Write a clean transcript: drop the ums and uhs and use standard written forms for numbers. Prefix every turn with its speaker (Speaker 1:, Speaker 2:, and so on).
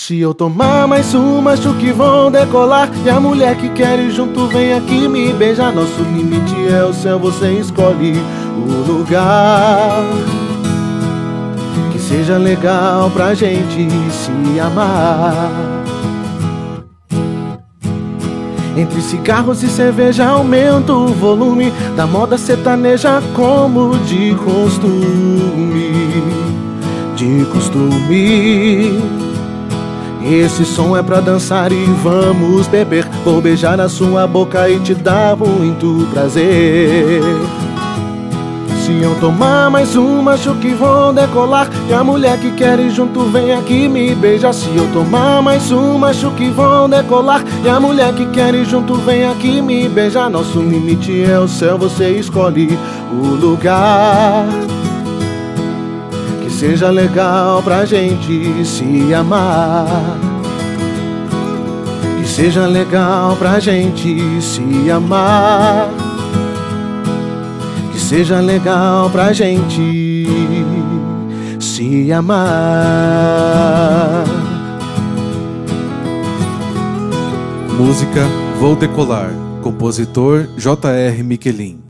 Speaker 1: Se eu tomar mais uma, acho que vão decolar. E a mulher que quer ir junto vem aqui me beijar. Nosso limite é o céu, você escolhe o lugar que seja legal pra gente se amar. Entre cigarros e cerveja aumenta o volume da moda sertaneja como de costume. De costume. Esse som é pra dançar e vamos beber. Vou beijar na sua boca e te dar muito prazer. Se eu tomar mais uma, acho que vou decolar. E a mulher que quer ir junto vem aqui me beijar. Se eu tomar mais uma, acho que vou decolar. E a mulher que quer ir junto vem aqui me beijar. Nosso limite é o céu, você escolhe o lugar que seja legal pra gente se amar. Que seja legal pra gente se amar. Que seja legal pra gente se amar.
Speaker 2: Música Vou Decolar, compositor J.R. Miquelin.